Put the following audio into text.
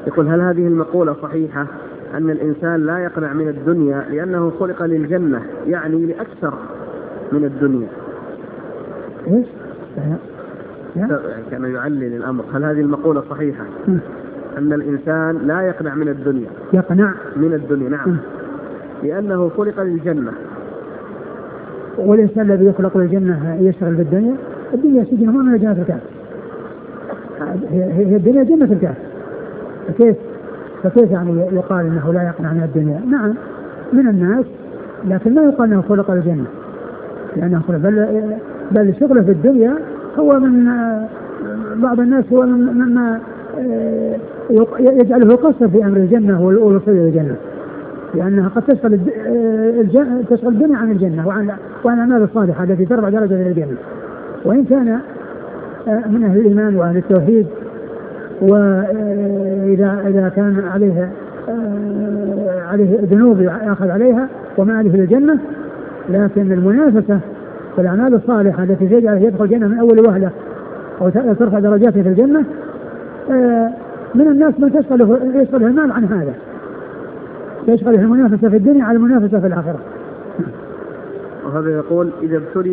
يقول هل هذه المقولة صحيحة أن الإنسان لا يقنع من الدنيا لأنه خلق للجنة، يعني لأكثر من الدنيا؟ إيش؟ كان يعلل الأمر. هل هذه المقولة صحيحة أن الإنسان لا يقنع من الدنيا، يقنع من الدنيا نعم لأنه خلق للجنة؟ والإنسان الذي يخلق للجنة يشتغل في الدنيا؟ الدنيا سجن هو من جنة الكهف، هي الدنيا جنة الكهف، فكيف يعني يقال انه لا يقنع من الدنيا؟ نعم من الناس، لكن لا يقال انه خلق الجنة لانه خلق، بل شغله في الدنيا هو من بعض الناس هو مما يجعله قصر في امر الجنة والوصول الى الجنة، لانها قد تشغل الدنيا عن الجنة وعن الاعمال الصالحة التي ترفع درجة الى الجنة، وان كان من اهل الايمان واهل التوحيد، وإذا كان عليه ذنوب يأخذ عليها وما عليه الجنة، لكن المنافسة في الأعمال الصالحة التي تجعله يدخل الجنة من أول وهلة أو ترفع درجاته في الجنة، من الناس من يشغله المال عن هذا، يشغله المنافسة في الدنيا على المنافسة في الآخرة. وهذا يقول إذا ابتلي